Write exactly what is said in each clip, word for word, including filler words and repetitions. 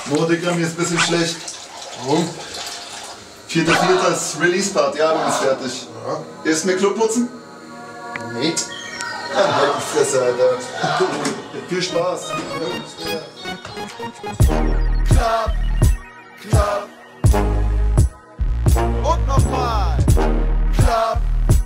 Oh, Digga, mir ist ein bisschen schlecht. Warum? Vierter, vierter ist Release-Party, Album ist fertig. Ja. Erst mir Club putzen? Nee. Dann halt die Fresse, Alter. Viel Spaß. Klapp, klapp. Und nochmal. Klapp,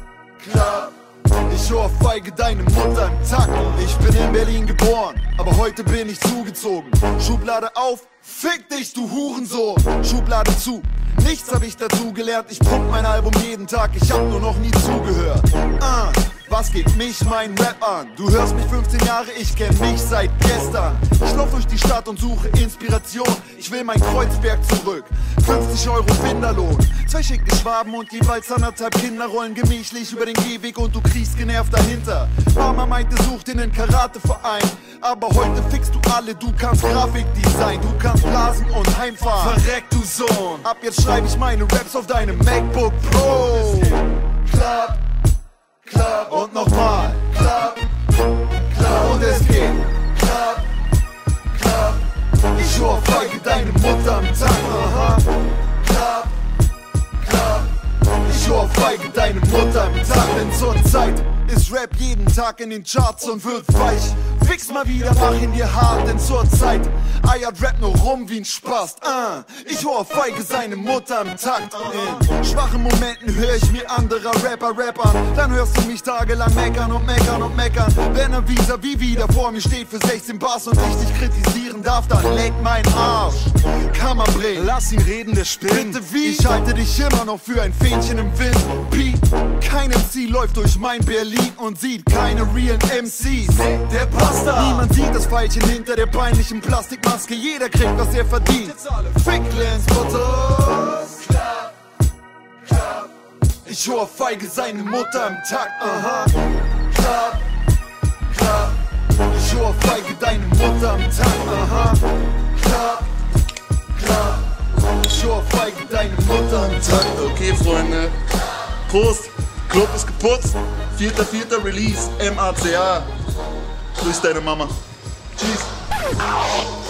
klapp. Ich ohrfeige deine Mutter im Takt. Ich bin in Berlin geboren, aber heute bin ich zugezogen. Schublade auf, fick dich, du Hurensohn. Schublade zu, nichts hab ich dazu gelernt. Ich pump mein Album jeden Tag, ich hab nur noch nie zugehört. uh, Was geht mich mein Rap an? Du hörst mich fünfzehn Jahre, ich kenn mich seit gestern. Ich lauf durch die Stadt und suche Inspiration. Ich will mein Kreuzberg zurück. fünfzig Euro Finderlohn. Zwei schicke Schwaben und jeweils anderthalb Kinder rollen gemächlich über den Gehweg und du kriechst genervt dahinter. Mama meinte, such dir nen Karateverein. Aber heute fickst du alle, du kannst Grafikdesign, du kannst blasen und heimfahren. Verreck, du Sohn. Ab jetzt schreibe ich meine Raps auf deinem MacBook Pro. Klapp, klapp und nochmal. Klapp, klapp und es geht. Klapp, klapp. Ich ohrfeige deine Mutter am Tag. Aha. Klapp, klapp. Ich ohrfeige deine Mutter am Tag. Denn zur Zeit ist Rap jeden Tag in den Charts und wird weich. Fix mal wieder, mach ihn dir hart, denn zur Zeit eiert Rap nur rum wie ein Spast. uh, Ich ohrfeige seine Mutter im Takt. In schwachen Momenten höre ich mir anderer Rapper rappern. Dann hörst du mich tagelang meckern und meckern und meckern. Wenn er vis-à-vis wieder vor mir steht für sechzehn Bars und ich dich kritisieren darf, dann leck mein Arsch. Kann man bringen, lass ihn reden, der spinnt. Bitte wie? Ich halte dich immer noch für ein Fähnchen im Wind. P, kein M C läuft durch mein Berlin und sieht keine realen M Cs. Der passt da. Niemand sieht das Pfeilchen hinter der peinlichen Plastikmaske. Jeder kriegt, was er verdient. Fick Lance Butters. Klapp, klapp. Ich ohrfeige seine Mutter im Takt. Aha. Klapp, klapp. Ich ohrfeige deine Mutter im Takt. Aha. Klapp, klapp. Ich ohrfeige deine Mutter im Takt. Okay, Freunde. Prost. Club ist geputzt. Vierter, vierter Release. M A C A. Grüß deine Mama. Tschüss.